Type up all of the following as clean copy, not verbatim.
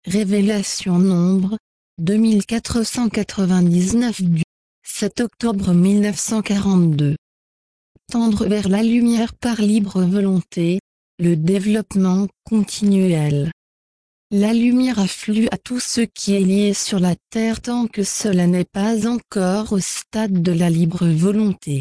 Révélation Nombre, 2499 du 7 octobre 1942. Tendre vers la lumière par libre volonté, le développement continuel. La lumière afflue à tout ce qui est lié sur la terre tant que cela n'est pas encore au stade de la libre volonté.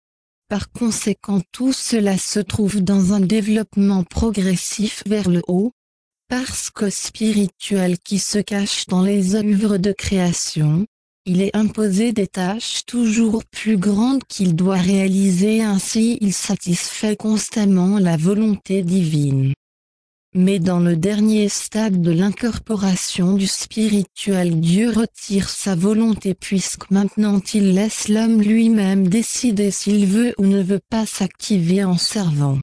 Par conséquent, tout cela se trouve dans un développement progressif vers le haut, parce qu'au spirituel qui se cache dans les œuvres de création, il est imposé des tâches toujours plus grandes qu'il doit réaliser, ainsi il satisfait constamment la volonté divine. Mais dans le dernier stade de l'incorporation du spirituel, Dieu retire sa volonté puisque maintenant il laisse l'homme lui-même décider s'il veut ou ne veut pas s'activer en servant.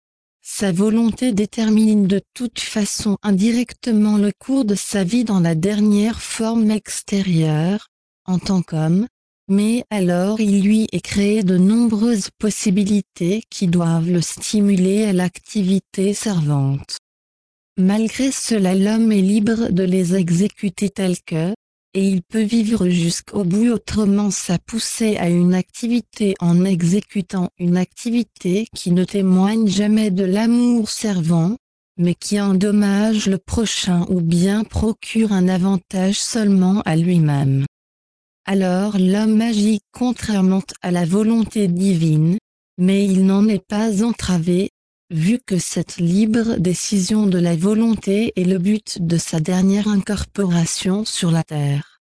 Sa volonté détermine de toute façon indirectement le cours de sa vie dans la dernière forme extérieure, en tant qu'homme, mais alors il lui est créé de nombreuses possibilités qui doivent le stimuler à l'activité servante. Malgré cela, l'homme est libre de les exécuter telles que, et il peut vivre jusqu'au bout, autrement sa poussée à une activité en exécutant une activité qui ne témoigne jamais de l'amour servant, mais qui endommage le prochain ou bien procure un avantage seulement à lui-même. Alors l'homme agit contrairement à la volonté divine, mais il n'en est pas entravé, vu que cette libre décision de la volonté est le but de sa dernière incorporation sur la terre.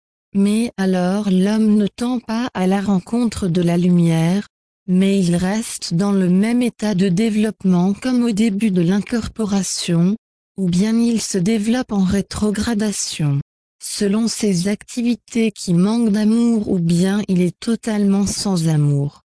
Mais alors l'homme ne tend pas à la rencontre de la lumière, mais il reste dans le même état de développement comme au début de l'incorporation, ou bien il se développe en rétrogradation, selon ses activités qui manquent d'amour, ou bien il est totalement sans amour.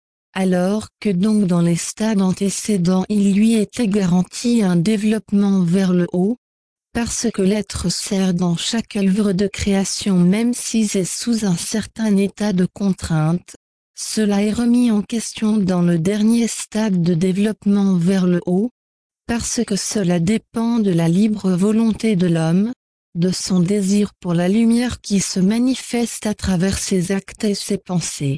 Alors que donc dans les stades antécédents il lui était garanti un développement vers le haut, parce que l'être sert dans chaque œuvre de création même si c'est sous un certain état de contrainte, cela est remis en question dans le dernier stade de développement vers le haut, parce que cela dépend de la libre volonté de l'homme, de son désir pour la lumière qui se manifeste à travers ses actes et ses pensées.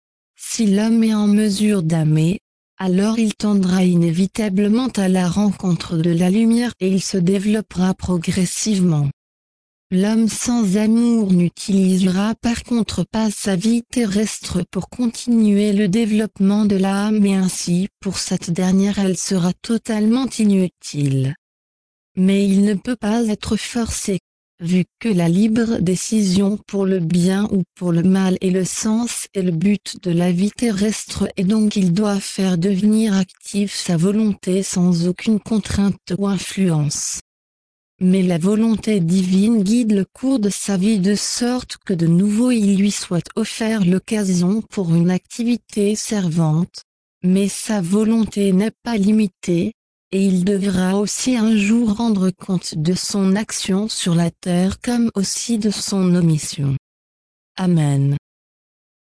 Si l'homme est en mesure d'aimer, alors il tendra inévitablement à la rencontre de la lumière et il se développera progressivement. L'homme sans amour n'utilisera par contre pas sa vie terrestre pour continuer le développement de l'âme et ainsi pour cette dernière elle sera totalement inutile. Mais il ne peut pas être forcé, vu que la libre décision pour le bien ou pour le mal est le sens et le but de la vie terrestre et donc il doit faire devenir active sa volonté sans aucune contrainte ou influence. Mais la volonté divine guide le cours de sa vie de sorte que de nouveau il lui soit offert l'occasion pour une activité servante, mais sa volonté n'est pas limitée, et il devra aussi un jour rendre compte de son action sur la terre comme aussi de son omission. Amen.